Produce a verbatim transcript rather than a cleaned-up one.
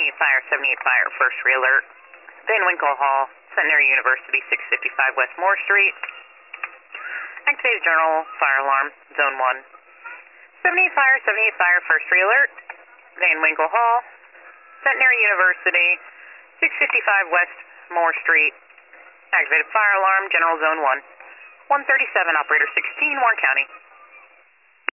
seventy-eight Fire, seventy-eight Fire, first re-alert. Van Winkle Hall, Centenary University, six fifty-five West Moore Street. Activated general fire alarm, zone one. seventy-eight Fire, seventy-eight Fire, first re-alert. Van Winkle Hall, Centenary University, six fifty-five West Moore Street. Activated fire alarm, general zone one. one thirty-seven, operator sixteen, Warren County.